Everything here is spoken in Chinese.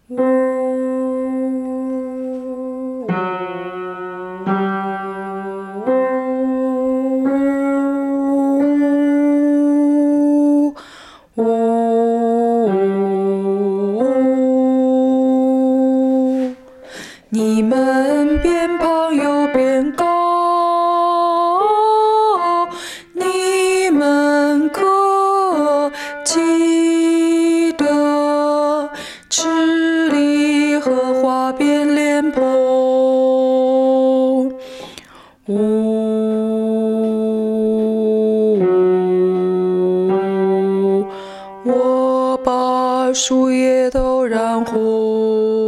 你们鞭膀有变高，你们可记得赤力和花边莲蓬？我把树叶都染红。